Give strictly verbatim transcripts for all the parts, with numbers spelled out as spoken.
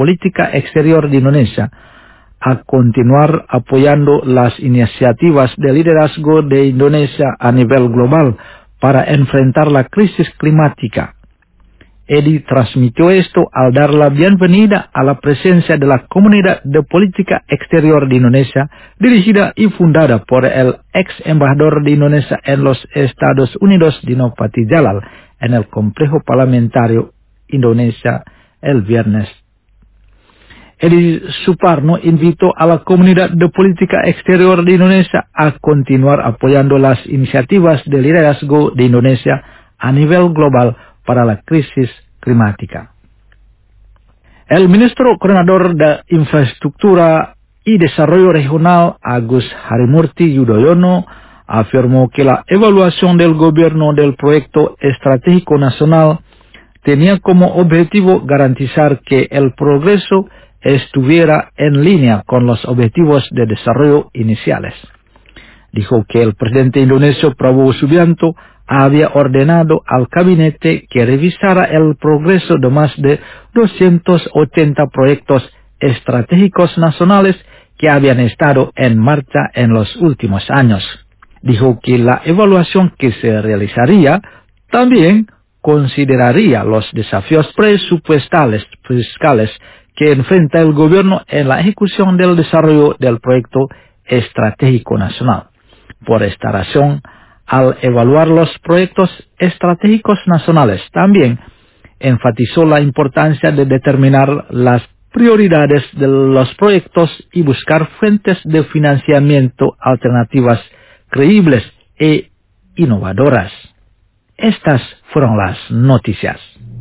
política exterior de Indonesia a continuar apoyando las iniciativas de liderazgo de Indonesia a nivel global para enfrentar la crisis climática. Edi transmitió esto al dar la bienvenida a la presencia de la Comunidad de Política Exterior de Indonesia, dirigida y fundada por el ex embajador de Indonesia en los Estados Unidos, Dino Patijalal, en el complejo parlamentario Indonesia el viernes. Edi Suparno invitó a la Comunidad de Política Exterior de Indonesia a continuar apoyando las iniciativas de liderazgo de Indonesia a nivel global para la crisis climática. El ministro coordinador de Infraestructura y Desarrollo Regional, Agus Harimurti Yudhoyono, afirmó que la evaluación del gobierno del proyecto estratégico nacional tenía como objetivo garantizar que el progreso estuviera en línea con los objetivos de desarrollo iniciales. Dijo que el presidente indonesio Prabowo Subianto había ordenado al gabinete que revisara el progreso de más de doscientos ochenta proyectos estratégicos nacionales que habían estado en marcha en los últimos años. Dijo que la evaluación que se realizaría también consideraría los desafíos presupuestales fiscales que enfrenta el gobierno en la ejecución del desarrollo del proyecto estratégico nacional. Por esta razón, al evaluar los proyectos estratégicos nacionales, también enfatizó la importancia de determinar las prioridades de los proyectos y buscar fuentes de financiamiento alternativas creíbles e innovadoras. Estas fueron las noticias.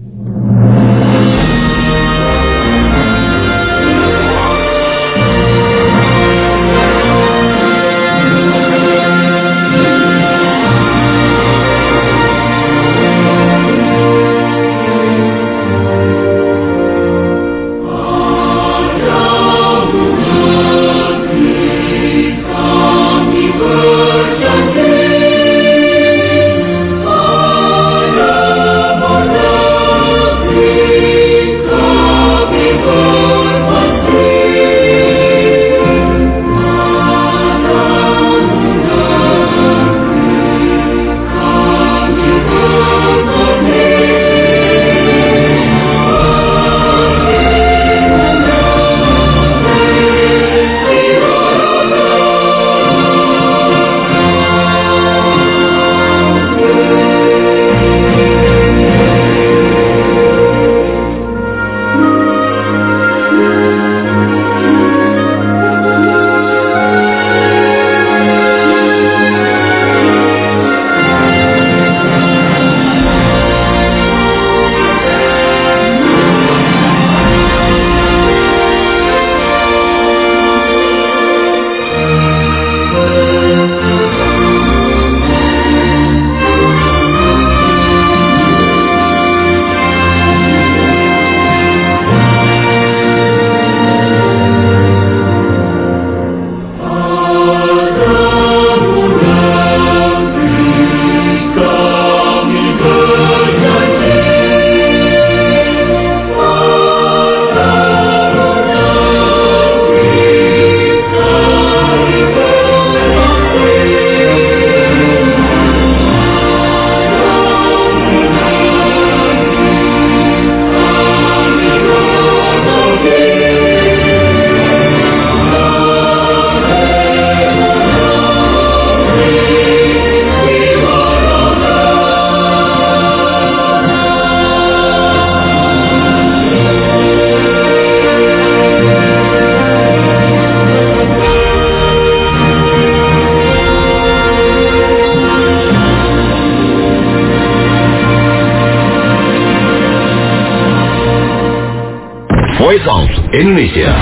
Voice of Indonesia.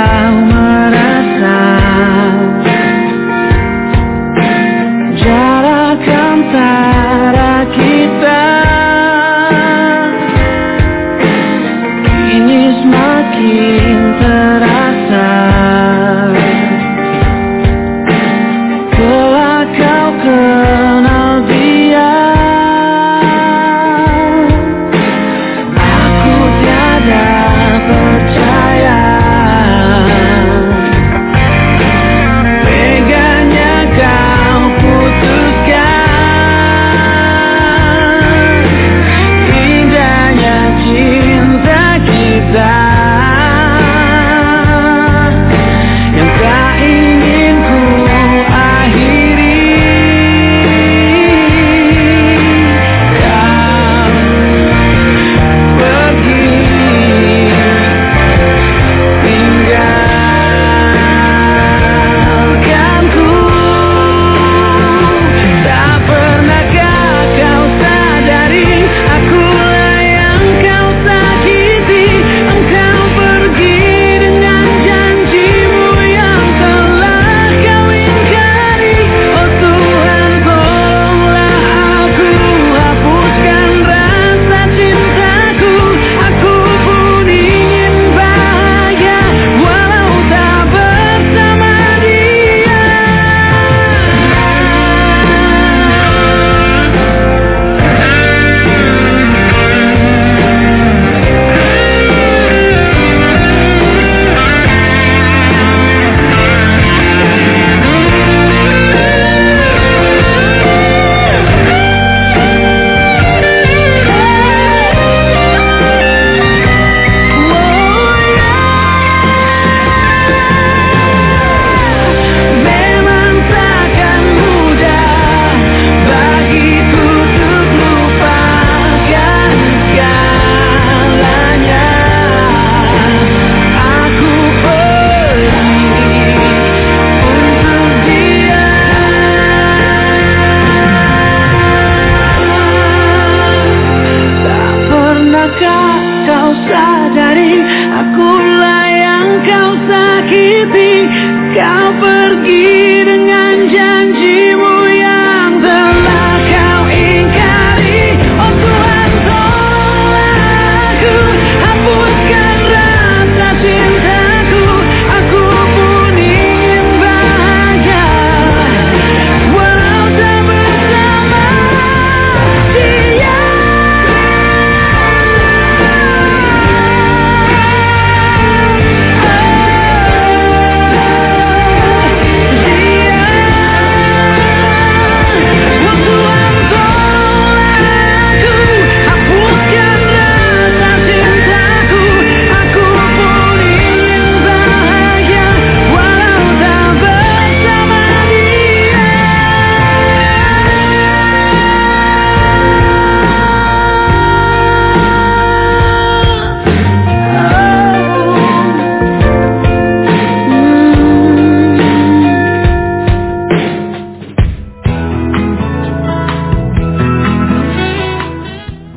Jalan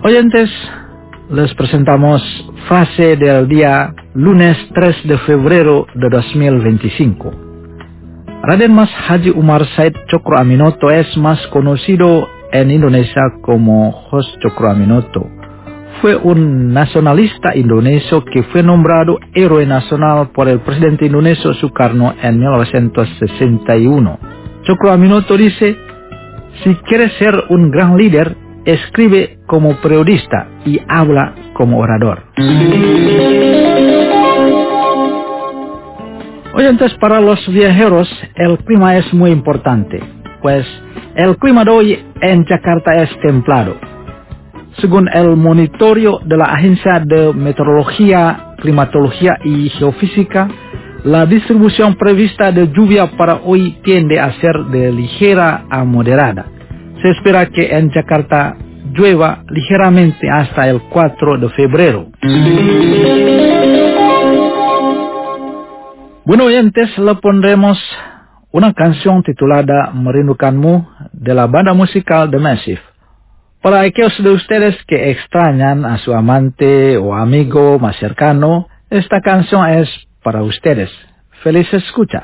Oyentes, les presentamos frase del día lunes tres de febrero de dos mil veinticinco. Raden Mas Haji Umar Said Cokro Aminoto es más conocido en Indonesia como Hos Cokro Aminoto. Fue un nacionalista indonesio que fue nombrado héroe nacional por el presidente indonesio Sukarno en mil novecientos sesenta y uno. Cokro Aminoto dice: si quieres ser un gran líder, escribe como periodista y habla como orador. Oyentes, para los viajeros, el clima es muy importante, pues el clima de hoy en Jakarta es templado. Según el monitoreo de la Agencia de Meteorología, Climatología y Geofísica, la distribución prevista de lluvia para hoy tiende a ser de ligera a moderada. Se espera que en Jakarta llueva ligeramente hasta el cuatro de febrero. Bueno, oyentes, le pondremos una canción titulada Merindukanmu de la banda musical The Massive. Para aquellos de ustedes que extrañan a su amante o amigo más cercano, esta canción es para ustedes. Feliz escucha.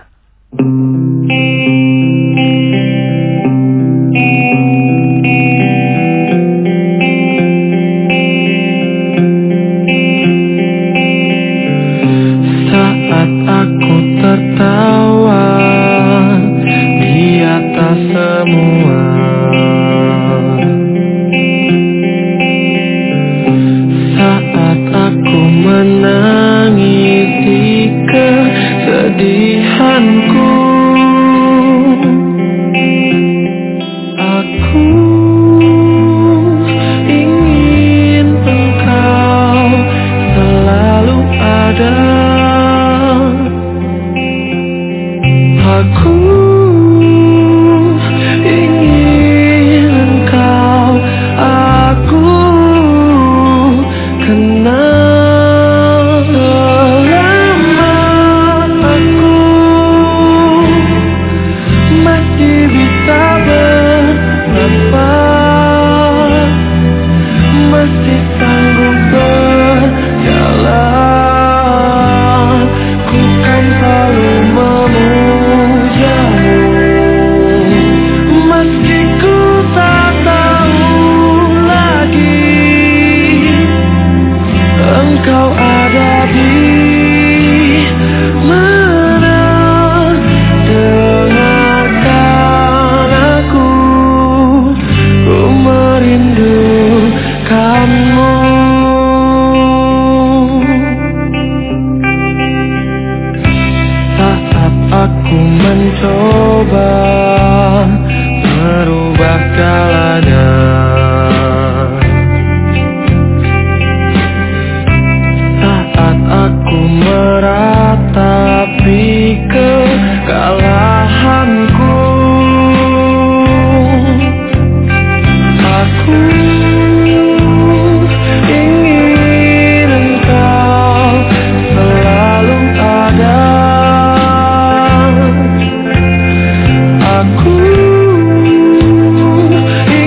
Saat aku tertawa di atas semua, saat aku menangis di kesedihanku, aku ingin engkau selalu ada. Aku ingin engkau, aku kenal lama, aku masih bisa bernafas, masih sanggup berjalan, ku kan selalu memujamu, meski ku tak tahu lagi engkau ada di mana. Dengarkan aku, ku merindukanmu. Saat aku mencoba merubah jalanan, saat aku meratapi kekalahanku, aku ingin engkau selalu ada. Aku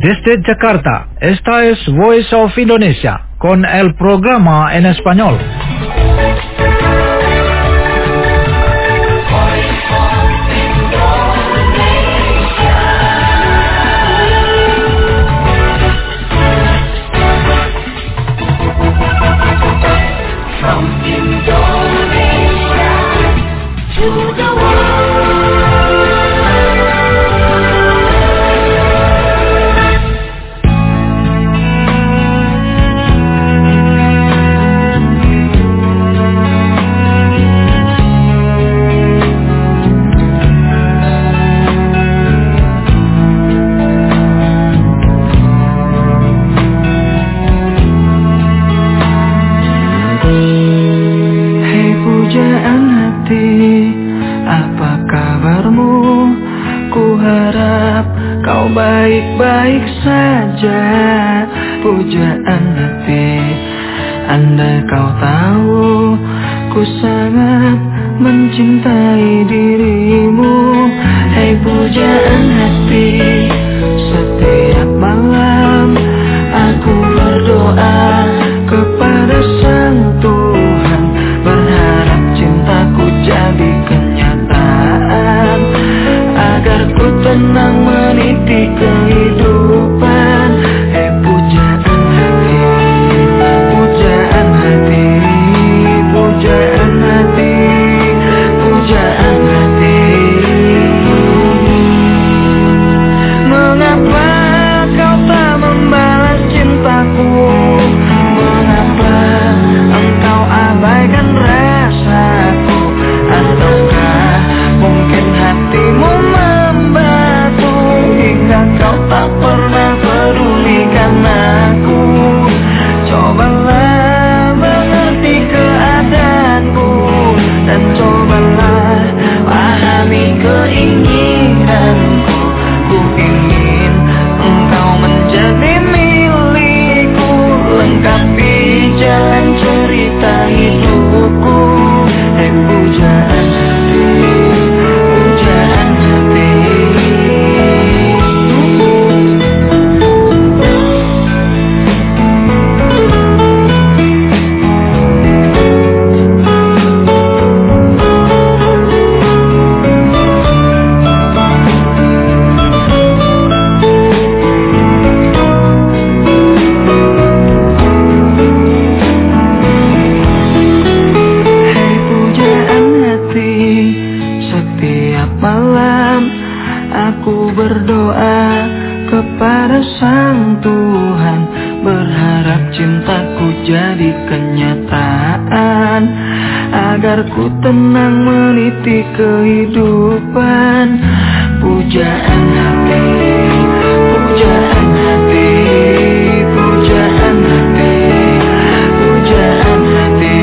Desde Jakarta, esta es Voice of Indonesia, con el programa en español. Baik-baik saja, pujaan hati. Andai kau tahu, ku sangat mencintai dirimu. Hei pujaan hati, setiap malam aku berdoa kepada Sang Tuhan, berharap cintaku jadi kenyataan, agar ku tenang meniti kehidupan. Hei pujaan hati, pujaan hati, pujaan hati, pujaan hati. Mengapa kau tak membalas cintaku? Mengapa engkau abaikan rasaku? Ataukah mungkin hatimu membatu hingga kau tak pernah pedulikan aku? Cobalah mengerti keadaanku, dan cobalah pahami keinginanku. Ku ingin engkau menjadi milikku, lengkapi jalan cerita hidupku. Hei pujaan hati, pujaan hati. Berdoa kepada Sang Tuhan, berharap cintaku jadi kenyataan, agar ku tenang meniti kehidupan. Pujaan hati, pujaan hati, pujaan hati, pujaan hati.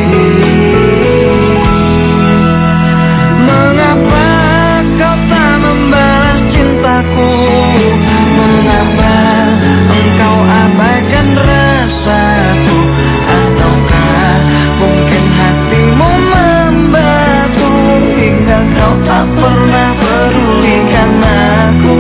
Mengapa kau tak membalas cintaku? Mengapa engkau abaikan rasaku? Ataukah mungkin hatimu membatu hingga kau tak pernah pedulikan aku?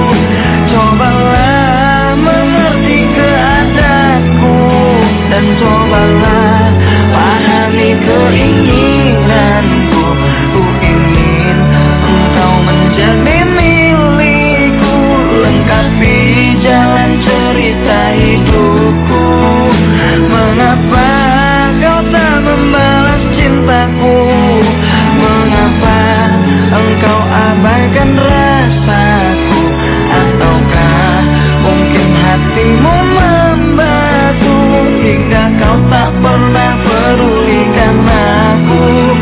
Cobalah mengerti keadaanku, dan cobalah pahami keinginanku. Ku ingin engkau menjadi milikku, lengkapi jalan cerita hidupku. Mengapa kau tak membalas cintaku? Mengapa engkau abaikan rasaku? Ataukah mungkin hatimu membatu hingga kau tak pernah pedulikan aku?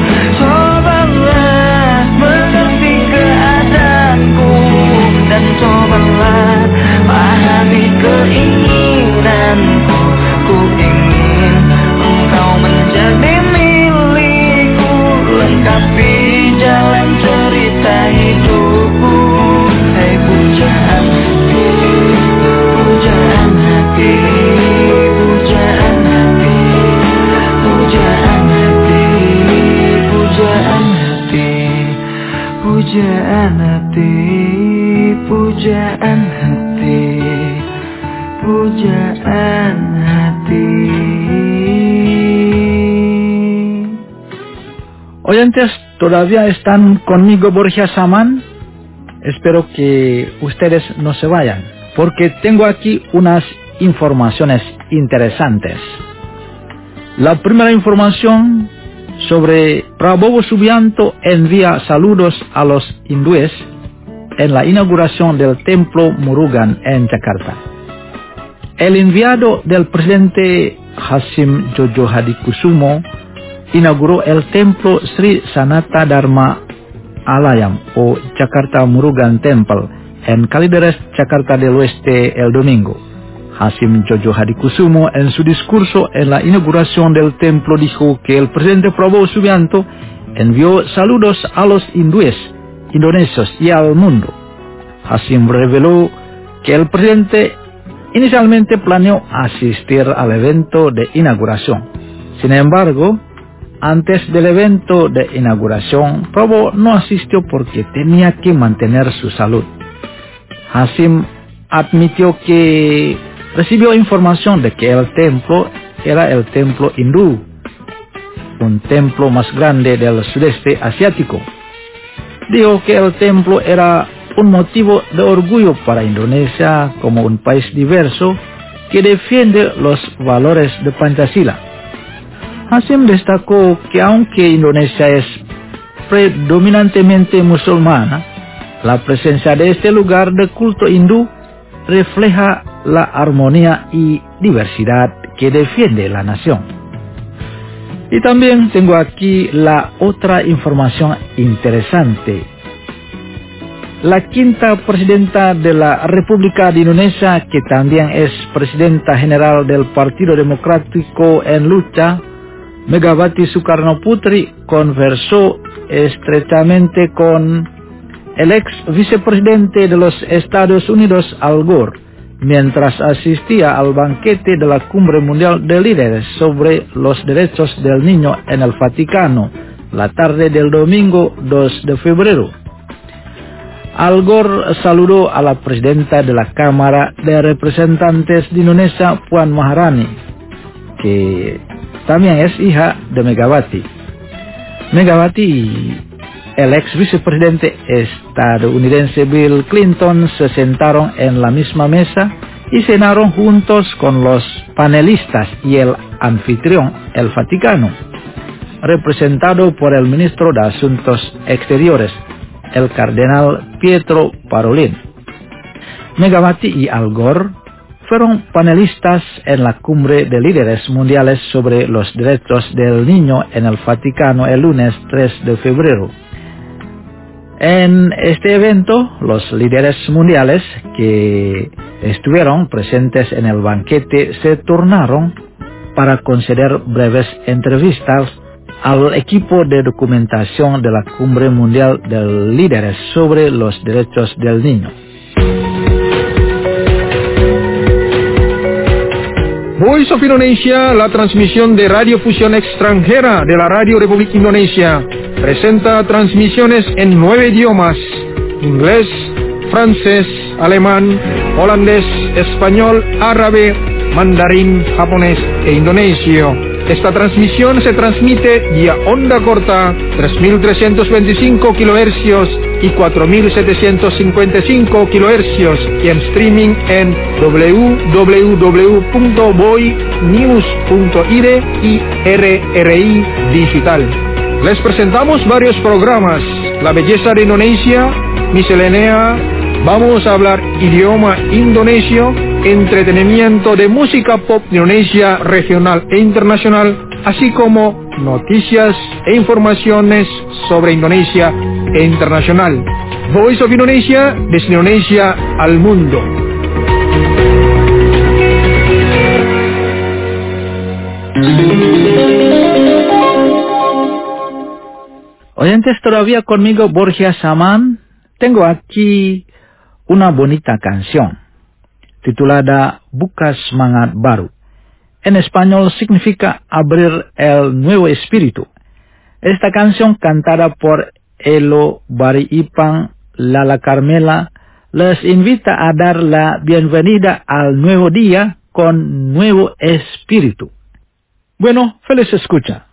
Cobalah mengerti keadaanku, dan cobalah pahami keinginanku. Ku ingin engkau menjadi milikku, lengkapi jalan cerita hidupku. Hei pujaan hati, pujaan hati, pujaan hati, pujaan hati, pujaan hati, pujaan hati, pujaan hati. pujaan hati. Oyentes, ¿todavía están conmigo Borja Samán? Espero que ustedes no se vayan, porque tengo aquí unas informaciones interesantes. La primera información sobre Prabowo Subianto envía saludos a los hindúes en la inauguración del templo Murugan en Jakarta. El enviado del presidente Hasim Jojo Hadikusumo inauguró el templo Sri Sanata Dharma Alayam o Jakarta Murugan Temple en Kalideres, Jakarta del Oeste el domingo. Hasim Jojo Hadikusumo en su discurso en la inauguración del templo dijo que el presidente Prabowo Subianto envió saludos a los hindúes, indonesios y al mundo. Hasim reveló que el presidente inicialmente planeó asistir al evento de inauguración. Sin embargo, antes del evento de inauguración, Prabowo no asistió porque tenía que mantener su salud. Hasim admitió que recibió información de que el templo era el templo hindú, un templo más grande del sudeste asiático. Dijo que el templo era un motivo de orgullo para Indonesia como un país diverso que defiende los valores de Pancasila. Hasim destacó que aunque Indonesia es predominantemente musulmana, la presencia de este lugar de culto hindú refleja la armonía y diversidad que defiende la nación. Y también tengo aquí la otra información interesante. La quinta presidenta de la República de Indonesia, que también es presidenta general del Partido Democrático en Lucha, Megawati Soekarno Putri, conversó estrechamente con el ex vicepresidente de los Estados Unidos, Al Gore, mientras asistía al banquete de la Cumbre Mundial de Líderes sobre los Derechos del Niño en el Vaticano, la tarde del domingo dos de febrero. Al Gore saludó a la presidenta de la Cámara de Representantes de Indonesia, Puan Maharani, que también es hija de Megawati. Megawati y el ex vicepresidente estadounidense Bill Clinton se sentaron en la misma mesa y cenaron juntos con los panelistas y el anfitrión, el Vaticano, representado por el ministro de Asuntos Exteriores, el cardenal Pietro Parolin. Megawati y Al Gore fueron panelistas en la Cumbre de Líderes Mundiales sobre los Derechos del Niño en el Vaticano el lunes tres de febrero. En este evento, los líderes mundiales que estuvieron presentes en el banquete se turnaron para conceder breves entrevistas al equipo de documentación de la Cumbre Mundial de Líderes sobre los Derechos del Niño. Voice of Indonesia, la transmisión de radiofusión extranjera de la Radio Republik Indonesia, presenta transmisiones en nueve idiomas: inglés, francés, alemán, holandés, español, árabe, mandarín, japonés e indonesio. Esta transmisión se transmite vía onda corta tres mil trescientos veinticinco kilohercios y cuatro mil setecientos cincuenta y cinco kilohercios y en streaming en w w w punto boy news punto i d y R R I Digital. Les presentamos varios programas: La Belleza de Indonesia, Miscelánea, Vamos a hablar idioma indonesio, entretenimiento de música pop de Indonesia regional e internacional, así como noticias e informaciones sobre Indonesia e internacional. Voice of Indonesia, desde Indonesia al mundo. Oyentes, todavía conmigo Borja Samán. Tengo aquí una bonita canción titulada Buka Semangat Baru. En español significa abrir el nuevo espíritu. Esta canción, cantada por Elo Bari Ipang, Lala Carmela, les invita a dar la bienvenida al nuevo día con nuevo espíritu. Bueno, feliz escucha.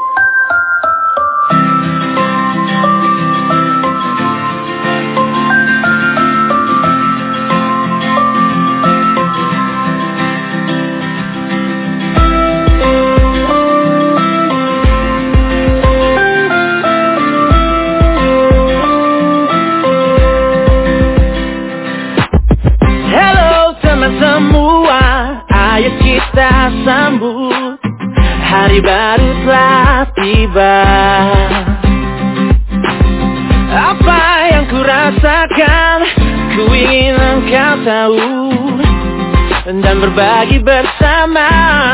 Kita sambut hari baru telah tiba. Apa yang ku rasakan, ku ingin engkau tahu dan berbagi bersama.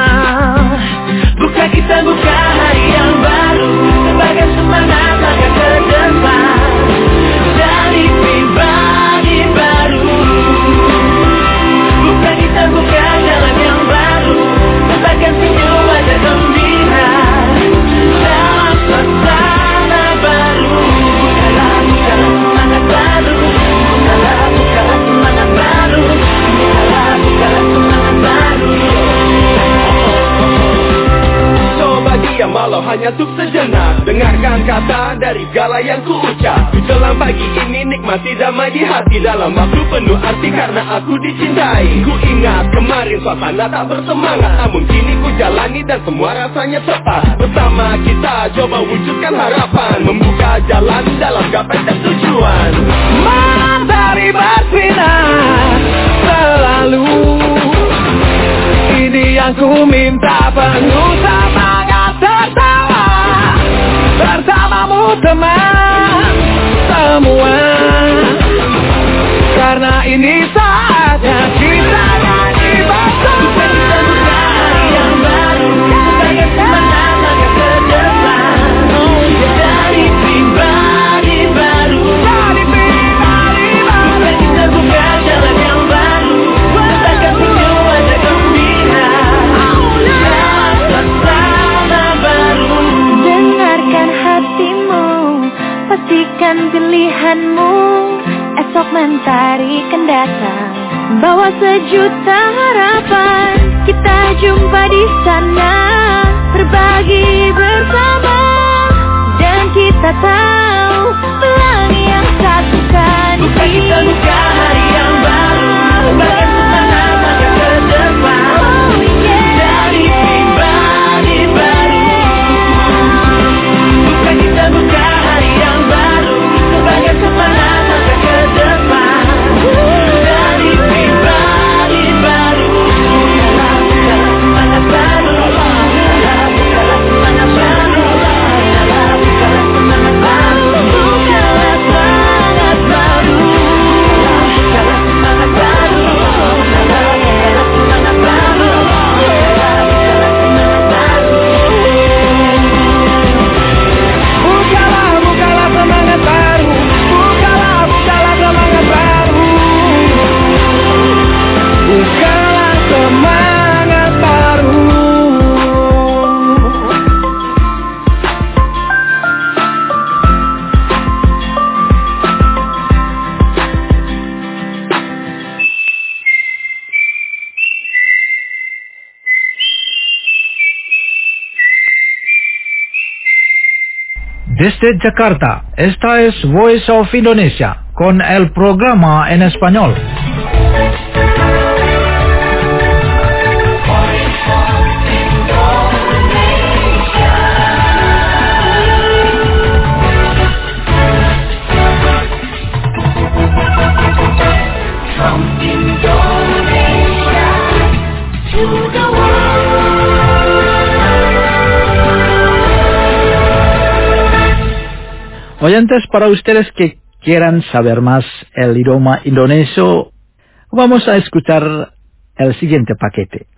Buka kita buka hari yang baru sebagai semangat langkah ke depan dari pribadi baru. Buka kita buka jalan yang baru sebagai senyum wajah gembira dalam suasana baru. Bukalah bukalah semangat baru. Bukalah bukalah semangat baru. Bukalah bukalah semangat baru. Coba diam walau hanya untuk sejenak, dengarkan kata dari segala yang ku ucap. Menjelang pagi ini nikmati damai di hati dalam waktu penuh arti karena aku dicintai. Ku ingat kemarin suasana tak bersemangat, namun kini ku jalani dan semua rasanya tepat. Bersama kita coba wujudkan harapan, membuka jalan dalam gapai dan tujuan. Matahari bersinar selalu, ini yang ku minta, penuh semangat tertawa bersamamu teman semua. Karena ini saatnya kita nyanyi bersama. Kita buka hari yang baru sebagai semangat langkah ke depan dari pribadi baru. Dari pribadi baru. Kita buka jalan yang baru sebagai senyum wajah gembira dalam suasana baru. Dengarkan hatimu, pastikan pilihanmu. Esok mentari kan datang, bawa sejuta harapan. Kita jumpa di sana, berbagi bersama, dan kita tahu pelangi yang satukan. Buka kita buka hari yang baru sebagai semangat langkah ke depan dari pribadi baru. Buka kita buka hari yang baru sebagai semangat langkah ke depan dari pribadi baru. Bukalah bukalah semangat baru. Bukalah bukalah semangat baru. Bukalah bukalah semangat baru. Bukalah semangat baru. Bukalah semangat baru. Bukalah bukalah semangat baru. Bukalah bukalah semangat baru. Bukalah bukalah semangat baru. Bukalah bukalah semangat baru. Bukalah semangat baru. Desde Jakarta, esta es Voice of Indonesia, con el programa en español. From Indonesia to the Oyentes, para ustedes que quieran saber más el idioma indonesio, vamos a escuchar el siguiente paquete.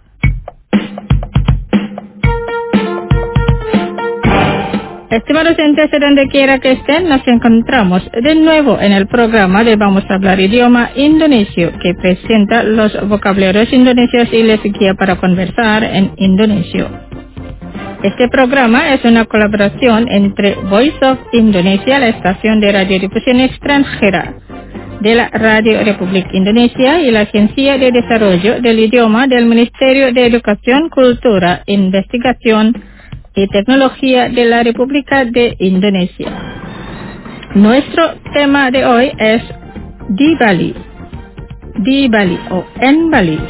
Estimados oyentes, donde quiera que estén, nos encontramos de nuevo en el programa de Vamos a hablar idioma indonesio, que presenta los vocabularios indonesios y les guía para conversar en indonesio. Este programa es una colaboración entre Voice of Indonesia, la estación de radiodifusión extranjera, de la Radio Republik Indonesia y la Agencia de Desarrollo del Idioma del Ministerio de Educación, Cultura, Investigación y Tecnología de la República de Indonesia. Nuestro tema de hoy es di Bali, di Bali o en Bali.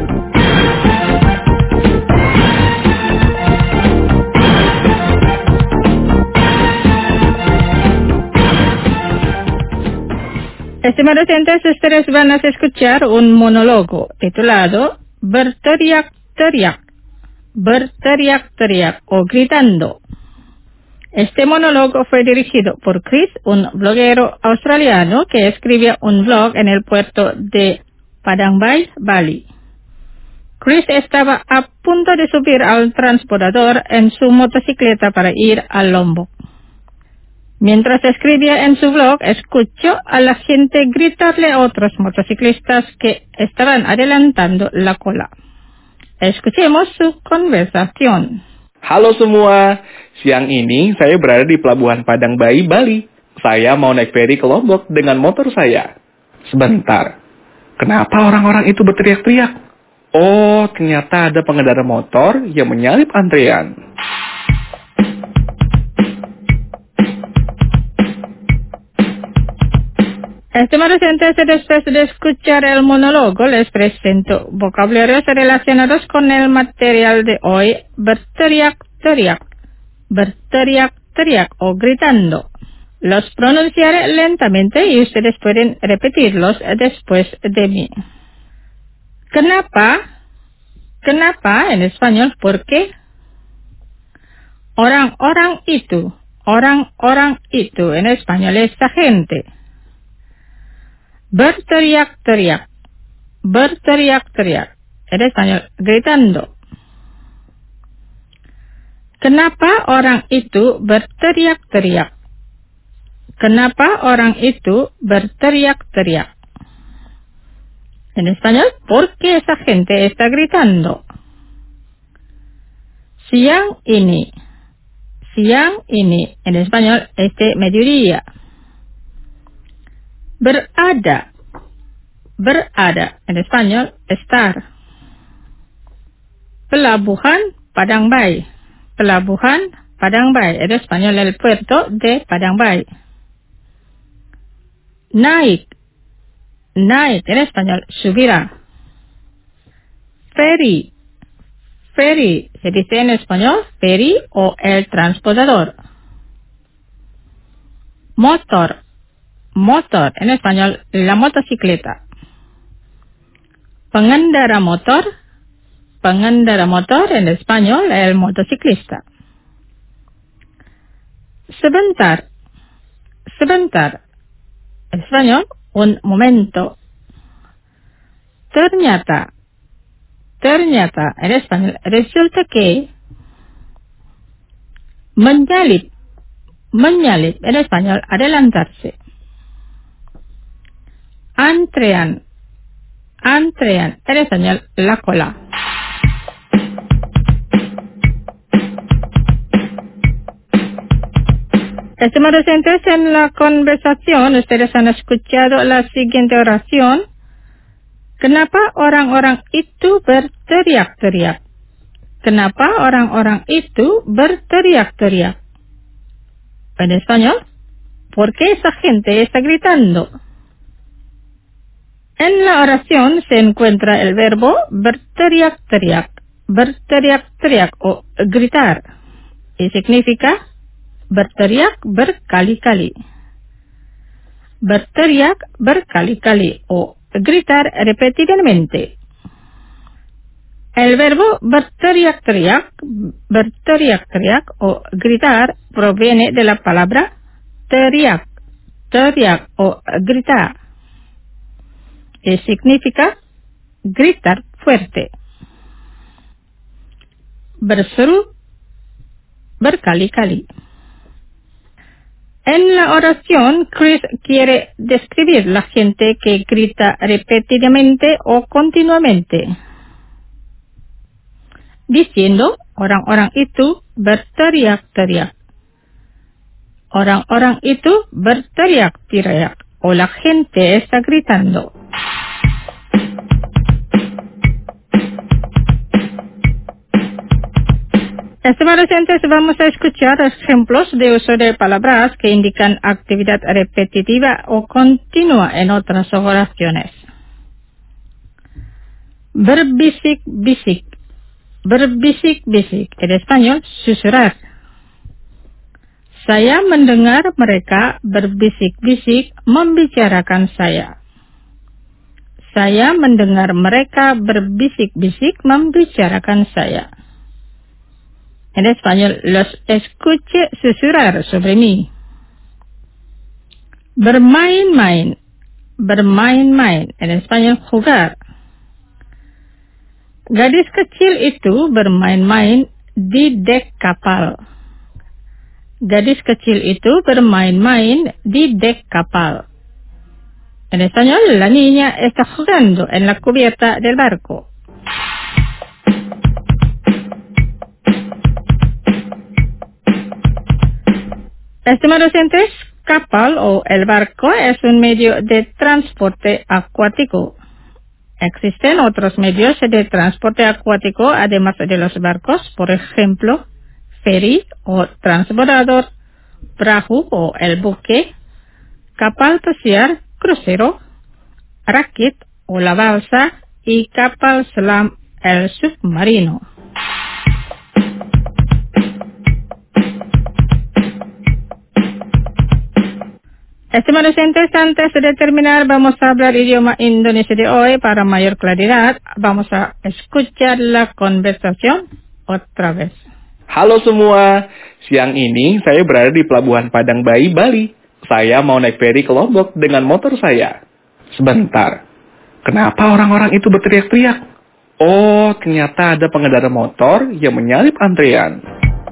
Estimados oyentes, ustedes van a escuchar un monólogo titulado Berteriak-teriak, berteriak-teriak o gritando. Este monólogo fue dirigido por Chris, un bloguero australiano que escribía un blog en el puerto de Padang Bai, Bali. Chris estaba a punto de subir al transbordador en su motocicleta para ir a Lombok. Mientras escribía en su blog, escuchó a la gente gritarle a otros motociclistas que estaban adelantando la cola. Escuchemos su conversación. Halo semua, siang ini saya berada di Pelabuhan Padang Bai, Bali. Saya mau naik feri ke Lombok dengan motor saya. Sebentar, kenapa orang-orang itu berteriak-teriak? Oh, ternyata ada pengendara motor yang menyalip antrean. Estimados oyentes, después de escuchar el monólogo, les presento vocabularios relacionados con el material de hoy. Berteriak-teriak, berteriak-teriak o gritando. Los pronunciaré lentamente y ustedes pueden repetirlos después de mí. Kenapa? Kenapa en español, ¿por qué? Orang-orang itu, orang-orang itu en español esta gente. Berteriak-teriak, berteriak-teriak, en español, gritando. Kenapa orang itu berteriak-teriak? Kenapa orang itu berteriak-teriak? En español, ¿por qué esa gente está gritando? Siang ini, siang ini, en español, este mediodía. Berada, berada, en español, estar. Pelabuhan Padang Bai, pelabuhan Padang Bai, en español, el puerto de Padang Bai. Naik, naik, en español, subirá. Ferry, ferry, se dice en español, ferry o el transportador. Motor, motor, en español, la motocicleta. Pengendara motor, pengendara motor, en español, el motociclista. Sebentar, sebentar, en español, un momento. Ternyata, ternyata, en español, resulta que. Menyalip, menyalip, en español, adelantarse. Antrean, antrean, en español, la cola. Estimados oyentes, en la conversación ustedes han escuchado la siguiente oración. Kenapa orang-orang itu berteriak-teriak? Kenapa orang-orang itu berteriak-teriak? En español, ¿por qué esa gente está gritando? En la oración se encuentra el verbo berteriak-teriak, berteriak-teriak o gritar, y significa berteriak berkali-kali. Berteriak berkali-kali o gritar repetidamente. El verbo berteriak-teriak, berteriak-teriak o gritar proviene de la palabra teriak, teriak o gritar, y significa gritar fuerte. Berseru, berkali-kali. En la oración, Chris quiere describir la gente que grita repetidamente o continuamente, diciendo orang-orang itu berteriak-teriak. Orang-orang itu berteriak-teriak. o la gente está gritando. Estimados oyentes, vamos a escuchar ejemplos de uso de palabras que indican actividad repetitiva o continua en otras oraciones. Berbisik-bisik. Berbisik-bisik. En español, susurrar. Saya mendengar mereka berbisik-bisik membicarakan saya. Saya mendengar mereka berbisik-bisik membicarakan saya. En español, los escuché susurrar sobre mí. Bermain-main. Bermain-main. En español, jugar. Gadis kecil itu bermain-main di dek kapal. Gadis kecil itu bermain-main di dek kapal. En español, la niña está jugando en la cubierta del barco. Estimados oyentes, kapal o el barco es un medio de transporte acuático. Existen otros medios de transporte acuático además de los barcos, por ejemplo, ferry o transbordador, perahu o el buque, kapal pesiar, crucero, rakit o la balsa y kapal selam, el submarino. Estimados oyentes, antes de terminar, vamos a hablar idioma Indonesia de hoy. Para mayor claridad, vamos a escuchar la conversación otra vez. Halo semua, siang ini saya berada di Pelabuhan Padang Bayi, Bali. Saya mau naik feri ke Lombok dengan motor saya. Sebentar, kenapa orang-orang itu berteriak-teriak? Oh, ternyata ada pengendara motor yang menyalip antrean.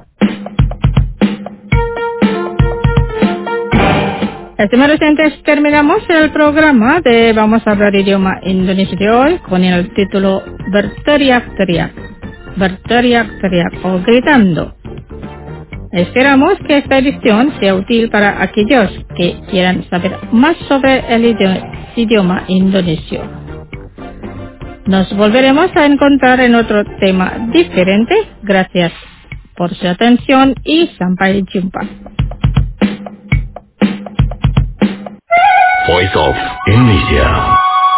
Estimados oyentes, terminamos el programa de Vamos a hablar idioma Indonesia de hoy con el título Berteriak-teriak. Berteriak-teriak o gritando. Esperamos que esta edición sea útil para aquellos que quieran saber más sobre el idioma indonesio. Nos volveremos a encontrar en otro tema diferente. Gracias por su atención y sampai jumpa. Voice of Indonesia.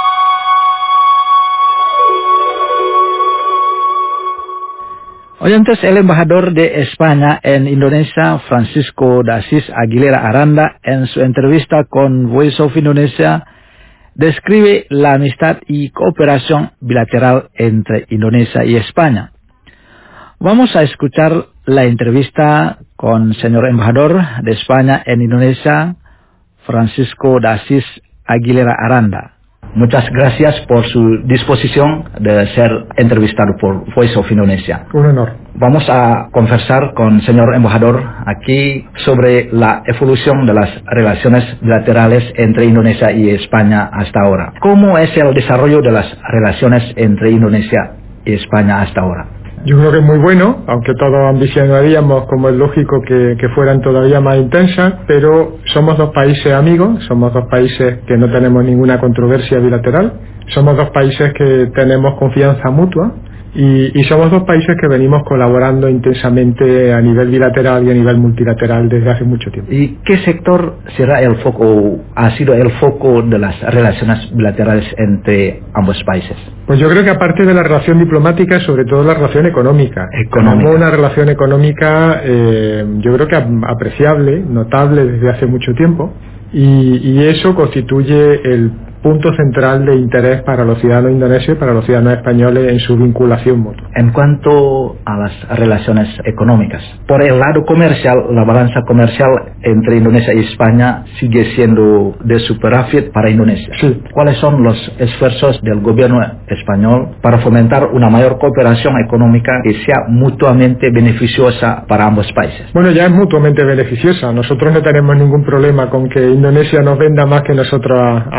Oyentes, el embajador de España en Indonesia, Francisco de Asís Aguilera Aranda, en su entrevista con Voice of Indonesia, describe la amistad y cooperación bilateral entre Indonesia y España. Vamos a escuchar la entrevista con señor embajador de España en Indonesia, Francisco de Asís Aguilera Aranda. Muchas gracias por su disposición de ser entrevistado por Voice of Indonesia. Un honor. Vamos a conversar con el señor embajador aquí sobre la evolución de las relaciones bilaterales entre Indonesia y España hasta ahora. ¿Cómo es el desarrollo de las relaciones entre Indonesia y España hasta ahora? Yo creo que es muy bueno, aunque todos ambicionaríamos, como es lógico, que, que fueran todavía más intensas, pero somos dos países amigos, somos dos países que no tenemos ninguna controversia bilateral, somos dos países que tenemos confianza mutua y, y somos dos países que venimos colaborando intensamente a nivel bilateral y a nivel multilateral desde hace mucho tiempo. ¿Y qué sector será el foco o ha sido el foco de las relaciones bilaterales entre ambos países? Pues yo creo que aparte de la relación diplomática, sobre todo la relación económica. Económica. Tenemos una relación económica, eh, yo creo que apreciable, notable desde hace mucho tiempo, y, y eso constituye el punto central de interés para los ciudadanos indonesios y para los ciudadanos españoles en su vinculación mutua. En cuanto a las relaciones económicas, por el lado comercial, la balanza comercial entre Indonesia y España sigue siendo de superávit para Indonesia. Sí. ¿Cuáles son los esfuerzos del gobierno español para fomentar una mayor cooperación económica que sea mutuamente beneficiosa para ambos países? Bueno, ya es mutuamente beneficiosa. Nosotros no tenemos ningún problema con que Indonesia nos venda más que nosotros a, a Indonesia.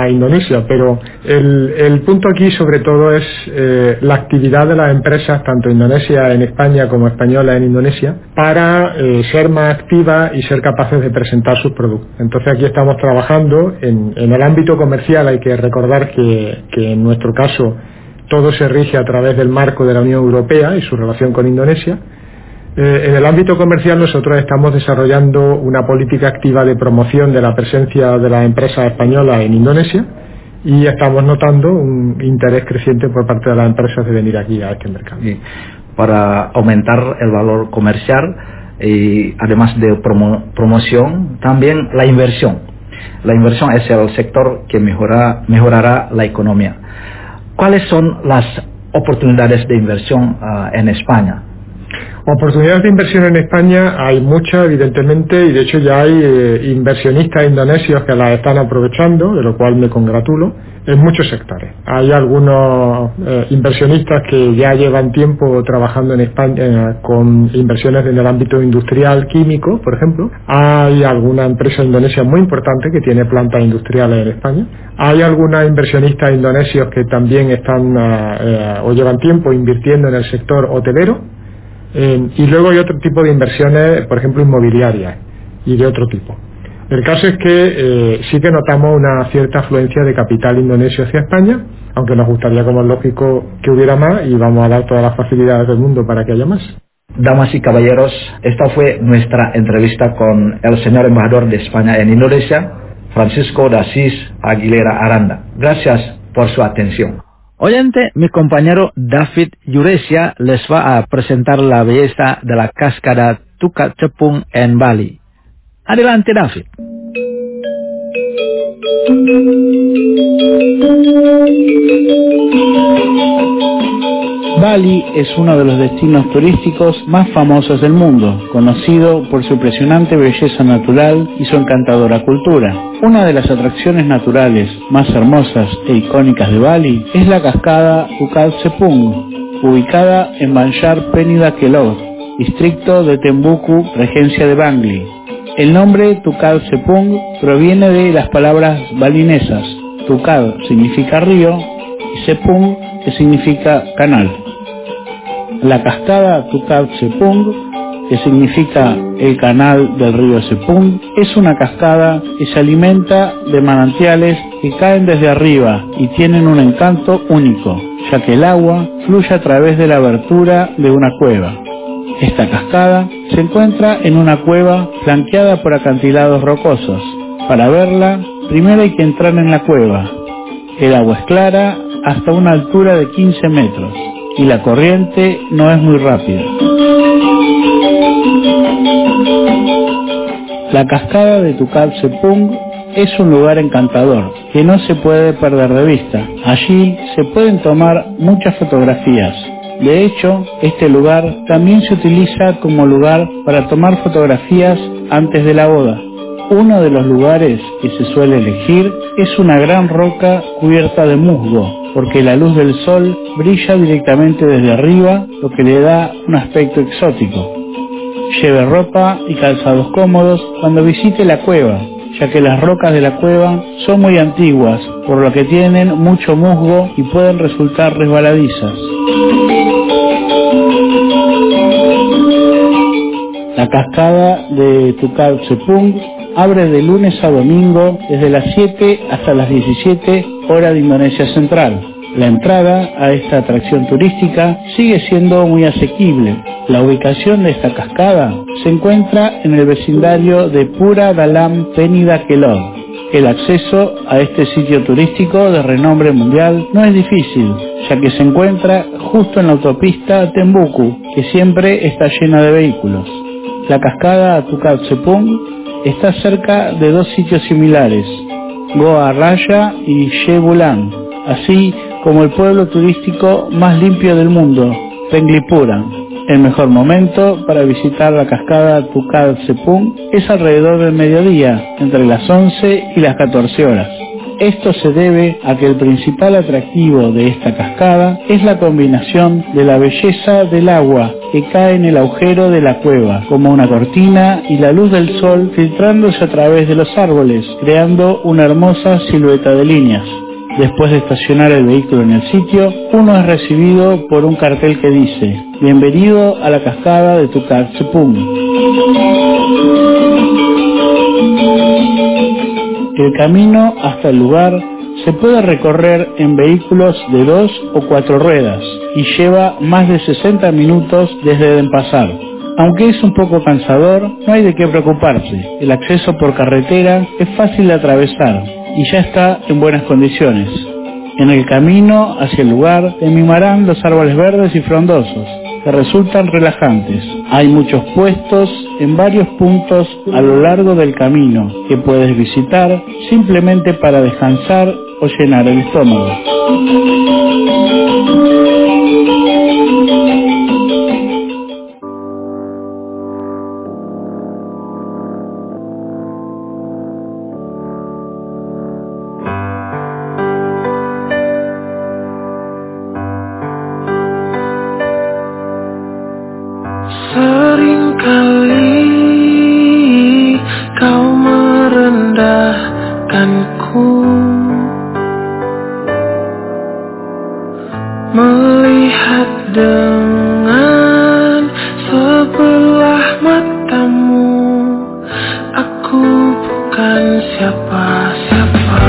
Indonesia, pero el, el punto aquí sobre todo es eh, la actividad de las empresas, tanto Indonesia en España como española en Indonesia, para eh, ser más activas y ser capaces de presentar sus productos. Entonces aquí estamos trabajando en, en el ámbito comercial. Hay que recordar que, que en nuestro caso todo se rige a través del marco de la Unión Europea y su relación con Indonesia. Eh, en el ámbito comercial nosotros estamos desarrollando una política activa de promoción de la presencia de las empresas españolas en Indonesia y estamos notando un interés creciente por parte de las empresas de venir aquí a este mercado. Sí. Para aumentar el valor comercial y además de promo promoción, también la inversión. La inversión es el sector que mejora, mejorará la economía. ¿Cuáles son las oportunidades de inversión uh, en España? Oportunidades de inversión en España hay muchas, evidentemente, y de hecho ya hay eh, inversionistas indonesios que las están aprovechando, de lo cual me congratulo, en muchos sectores. Hay algunos eh, inversionistas que ya llevan tiempo trabajando en España eh, con inversiones en el ámbito industrial, químico, por ejemplo. Hay alguna empresa indonesia muy importante que tiene plantas industriales en España. Hay algunos inversionistas indonesios que también están eh, eh, o llevan tiempo invirtiendo en el sector hotelero. Eh, y luego hay otro tipo de inversiones, por ejemplo inmobiliarias y de otro tipo. El caso es que eh, sí que notamos una cierta afluencia de capital indonesio hacia España, aunque nos gustaría, como es lógico, que hubiera más, y vamos a dar todas las facilidades del mundo para que haya más. Damas y caballeros, esta fue nuestra entrevista con el señor embajador de España en Indonesia, Francisco de Asís Aguilera Aranda. Gracias por su atención. Oyente, mi compañero David Yuresia les va a presentar la belleza de la cascada Tukat Cepung en Bali. Adelante, David. Bali es uno de los destinos turísticos más famosos del mundo, conocido por su impresionante belleza natural y su encantadora cultura. Una de las atracciones naturales más hermosas e icónicas de Bali es la cascada Tukat Cepung, ubicada en Banjar Penida Kelot, distrito de Tembuku, regencia de Bangli. El nombre Tukat Cepung proviene de las palabras balinesas. Tukat significa río y Cepung, que significa canal. La cascada Tukat Cepung, que significa el canal del río Cepung, es una cascada que se alimenta de manantiales que caen desde arriba y tienen un encanto único, ya que el agua fluye a través de la abertura de una cueva. Esta cascada se encuentra en una cueva flanqueada por acantilados rocosos. Para verla, primero hay que entrar en la cueva. El agua es clara hasta una altura de quince metros y la corriente no es muy rápida. La cascada de Tukat Cepung es un lugar encantador que no se puede perder de vista. Allí se pueden tomar muchas fotografías. De hecho, este lugar también se utiliza como lugar para tomar fotografías antes de la boda. Uno de los lugares que se suele elegir es una gran roca cubierta de musgo, porque la luz del sol brilla directamente desde arriba, lo que le da un aspecto exótico. Lleve ropa y calzados cómodos cuando visite la cueva, ya que las rocas de la cueva son muy antiguas, por lo que tienen mucho musgo y pueden resultar resbaladizas. La cascada de Tukat Cepung abre de lunes a domingo desde las siete hasta las diecisiete horas de Indonesia Central. La entrada a esta atracción turística sigue siendo muy asequible. La ubicación de esta cascada se encuentra en el vecindario de Pura Dalam Penida Kelot. El acceso a este sitio turístico de renombre mundial no es difícil, ya que se encuentra justo en la autopista Tembuku, que siempre está llena de vehículos. La cascada Tukat Cepung está cerca de dos sitios similares, Goa Raya y Shebulan, así como el pueblo turístico más limpio del mundo, Penglipuran. El mejor momento para visitar la cascada Tukat Cepung es alrededor del mediodía, entre las once y las catorce horas. Esto se debe a que el principal atractivo de esta cascada es la combinación de la belleza del agua que cae en el agujero de la cueva, como una cortina, y la luz del sol filtrándose a través de los árboles, creando una hermosa silueta de líneas. Después de estacionar el vehículo en el sitio, uno es recibido por un cartel que dice: bienvenido a la cascada de Tukar Sepung. El camino hasta el lugar se puede recorrer en vehículos de dos o cuatro ruedas y lleva más de sesenta minutos desde Denpasar. Aunque es un poco cansador, no hay de qué preocuparse. El acceso por carretera es fácil de atravesar y ya está en buenas condiciones. En el camino hacia el lugar te mimarán los árboles verdes y frondosos, que resultan relajantes. Hay muchos puestos en varios puntos a lo largo del camino que puedes visitar simplemente para descansar o llenar el estómago. Seringkali kau merendahkanku, melihat dengan sebelah matamu, aku bukan siapa-siapa.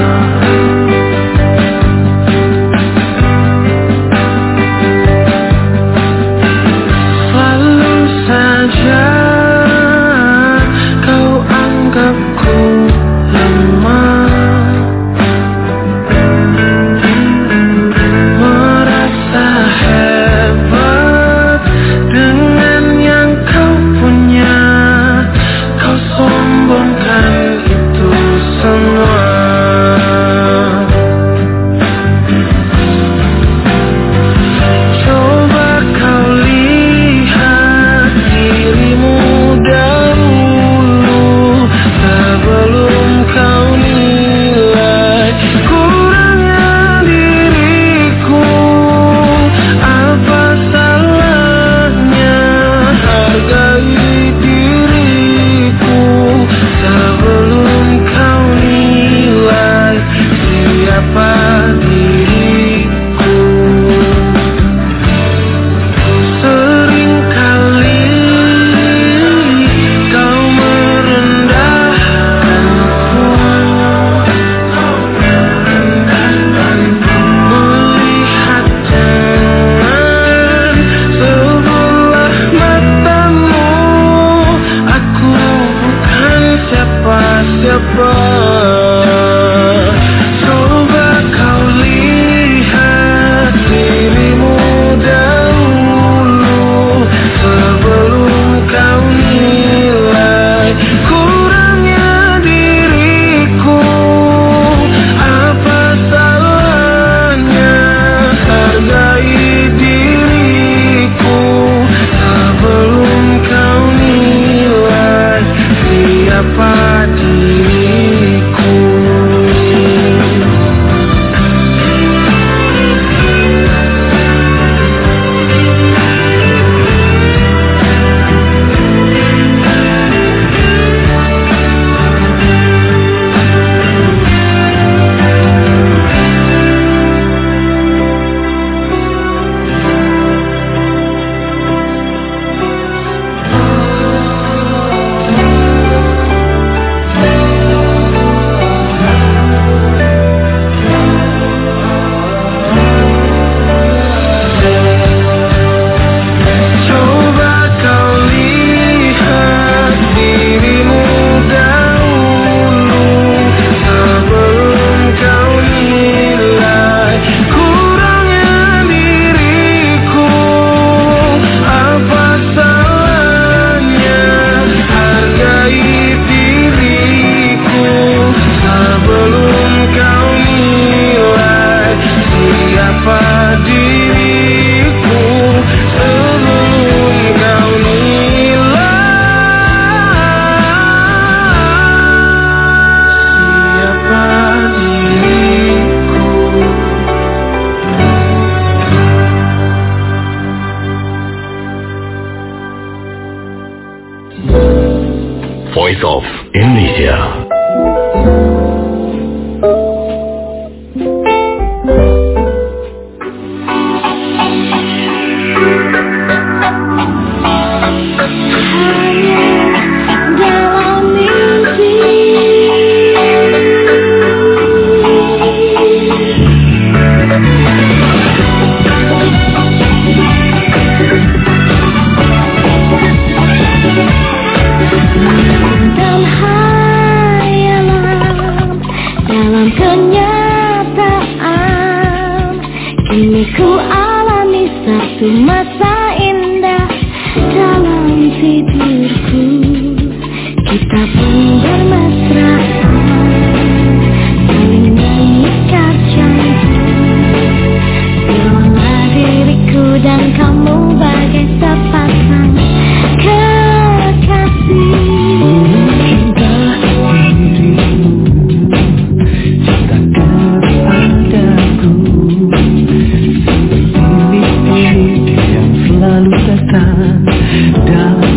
Voice of Indonesia. satu masa indah dalam tidurku. Kita pun bermesraan, saling mengikat janji. Pilihlah diriku dan kamu bagai sepasang kekasih. Cinta dirimu, cinta kepadaku, seperti yang selalu datang dalam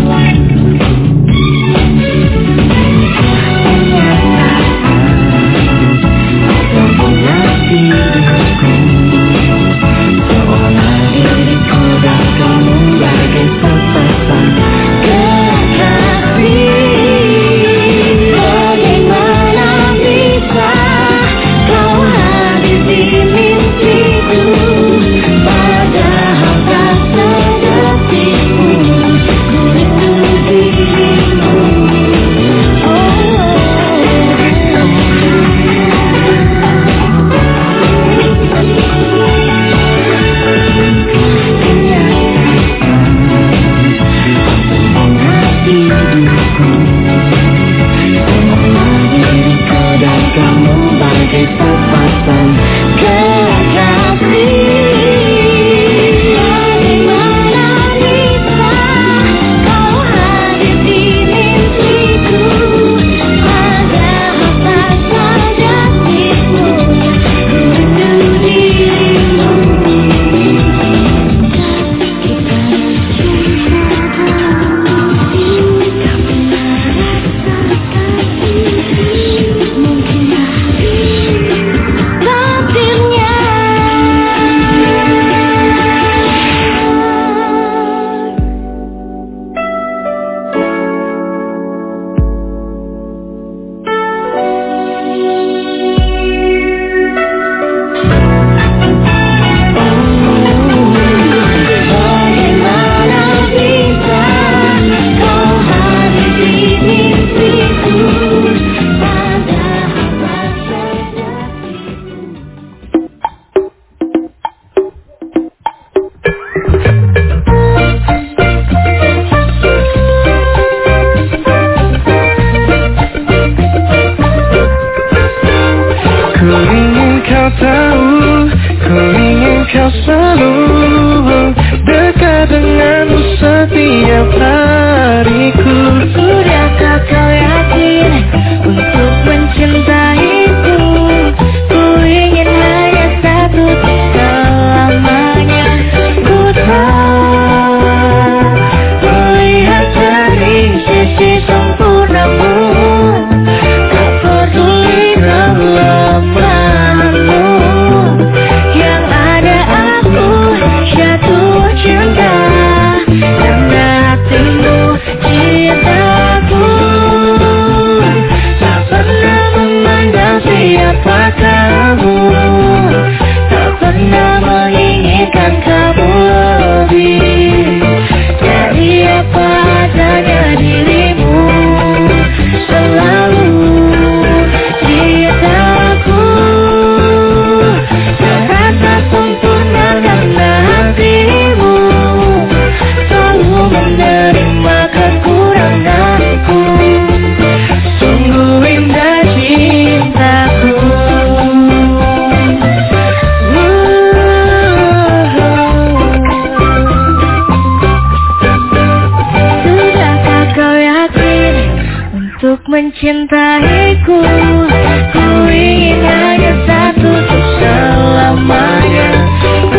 mencintaiku. Ku ingin hanya satu untuk selamanya. Ku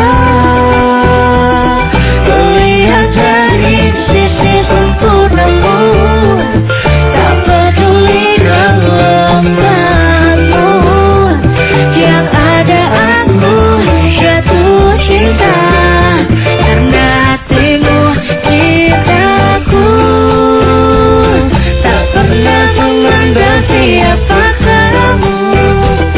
tak melihat dari sisi sempurnamu, tak peduli kelemahanmu. Yang ada aku jatuh cinta karena hatimu cintaku. Tak pernah memandang siapa kamu.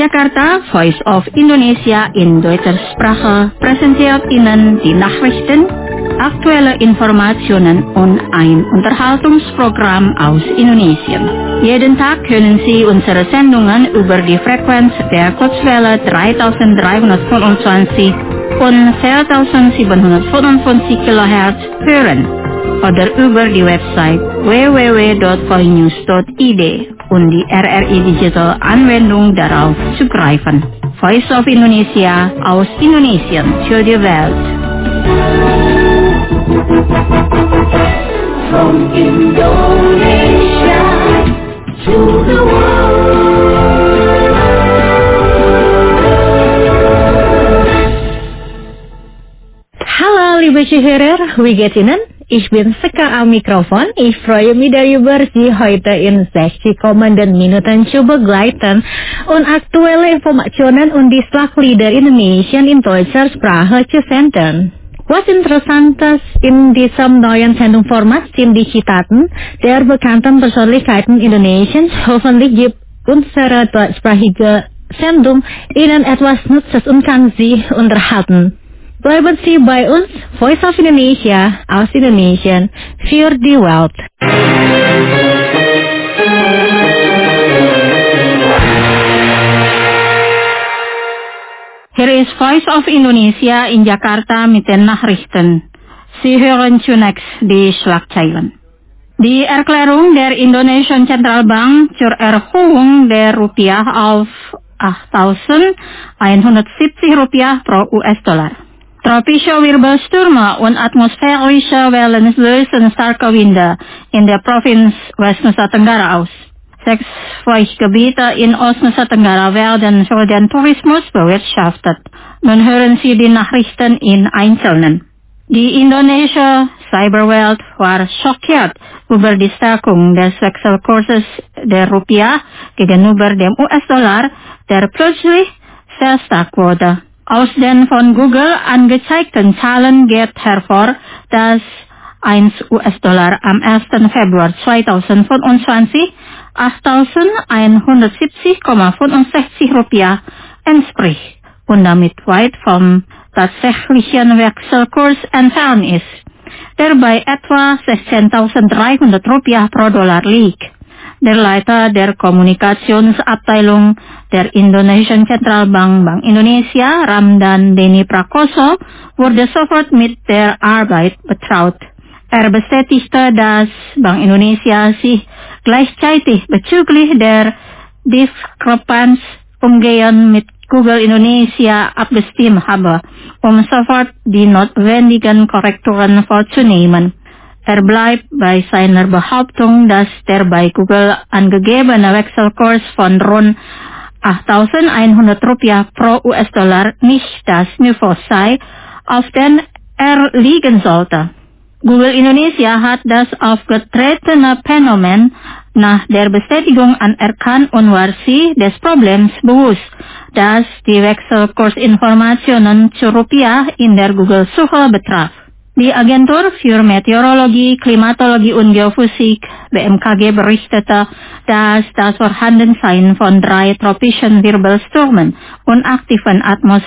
Jakarta, Voice of Indonesia in Deutscher Sprache präsentiert Ihnen die Nachrichten, aktuelle Informationen und ein Unterhaltungsprogramm aus Indonesien. Jeden Tag können Sie unsere Sendungen über die Frequenz der Kurzwelle dreitausenddreihundertfünfundzwanzig und vierzehntausendsiebenhundertfünfundfünfzig Kilohertz hören oder über die Website w w w dot voinews dot i d und die R R I Digital Anwendung darauf zugreifen. Voice of Indonesia aus Indonesien für die Welt. From Indonesia to the world. Hallo liebe Zuhörer, wie geht's Ihnen? Ich bin Seka am Mikrofon. Ich freue mich darüber, Sie heute in sechzig kommenden Minuten zu begleiten und aktuelle Informationen und die Schlaglieder Indonesian in deutscher Sprache zu senden. Was Interessantes in diesem neuen Sendungsformat sind die Zitaten der bekannten Persönlichkeiten Indonesiens. Hoffentlich gibt unsere deutschsprachige Sendung Ihnen etwas Nützliches und kann Sie unterhalten. Bleiben Sie bei uns, Voice of Indonesia aus Indonesien für die Welt. Hier ist Voice of Indonesia in Jakarta mit den Nachrichten. Sie hören zunächst die Schlagzeilen. Die Erklärung der Indonesian Zentralbank zur Erhöhung der Rupiah auf achttausendeinhundertsiebzig Rupiah pro U S-Dollar. Tropische Wirbelstürme und atmosphärische Wellen lösen starke Winde in der Provinz West-Nusa Tenggara aus. Sechs Feuchtgebiete in Ost-Nusa Tenggara werden für den Tourismus bewirtschaftet. Nun hören Sie die Nachrichten in Einzelnen. Die indonesische Cyberwelt war schockiert über die Stärkung des Wechselkurses der Rupiah gegenüber dem U S-Dollar, der plötzlich sehr stark wurde. Aus den von Google angezeigten Zahlen geht hervor, dass ein U S-Dollar am ersten Februar zweitausendfünfundzwanzig achttausendeinhundertsiebzig Komma fünfundsechzig Rupiah entspricht und damit weit vom tatsächlichen Wechselkurs entfernt ist, der bei etwa sechzehntausenddreihundert Rupiah pro Dollar liegt. Der Leiter der Kommunikationsabteilung der Indonesian Zentralbank Bank Indonesia, Ramdan Deni Prakoso, wurde sofort mit der Arbeit betraut. Er bestätigte, dass Bank Indonesia sich gleichzeitig bezüglich der Diskrepanz umgehend mit Google Indonesia abgestimmt habe, um sofort die notwendigen Korrekturen vorzunehmen. Er bleibt bei seiner Behauptung, dass der bei Google angegebene Wechselkurs von rund achttausendeinhundert Rupiah pro U S-Dollar nicht das Niveau sei, auf dem er liegen sollte. Google Indonesia hat das aufgetretene Phänomen nach der Bestätigung anerkannt und war sich des Problems bewusst, dass die Wechselkursinformationen zu Rupiah in der Google-Suche betraf. Die Agentur für Meteorologie, Klimatologie und Geophysik B M K G berichtete, dass das Vorhandensein von drei tropischen Wirbelstürmen und aktiven Atmosphären